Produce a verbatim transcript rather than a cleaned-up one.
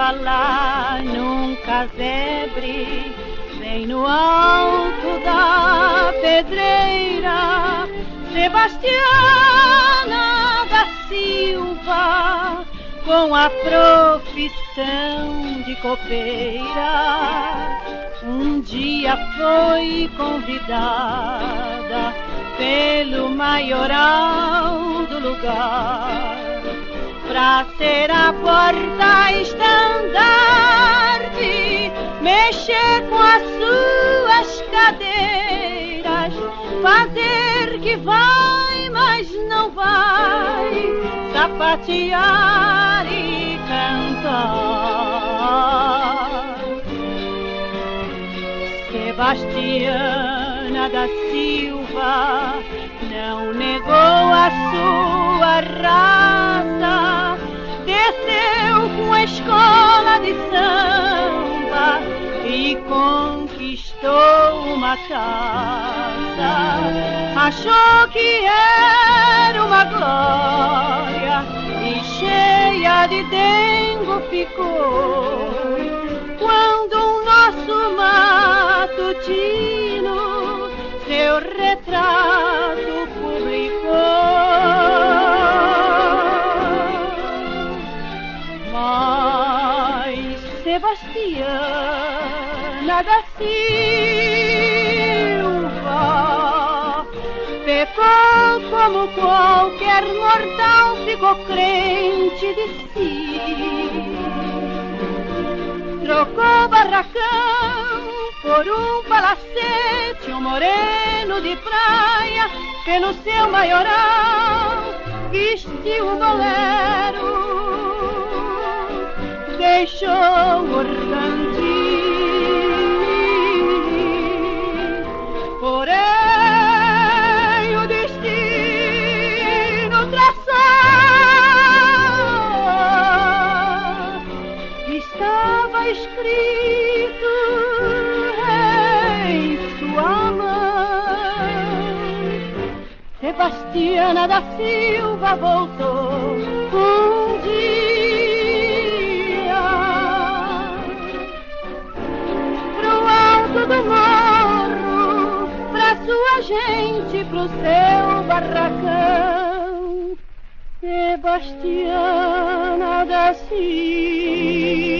estava lá num casebre, bem no alto da pedreira, Sebastiana da Silva, com a profissão de copeira, um dia foi convidada pelo maioral do lugar pra ser a porta-estandarte, mexer com as suas cadeiras, fazer que vai, mas não vai, sapatear e cantar. Sebastiana da Silva não negou a sua raça, desceu com a escola de samba e conquistou uma taça. Achou que era uma glória e cheia de dengo ficou quando o nosso matutino seu retrato publicou. Mas Sebastiana da Silva pecou como qualquer mortal, ficou crente de si, trocou barracão por um palacete, um moreno de praia, pelo seu maioral, vestiu o bolero, deixou o randim, porém o destino traçou, estava escrito em sua mão. Sebastiana da Silva voltou um dia pro alto do morro, pra sua gente, pro seu barracão. Sebastiana da Silva.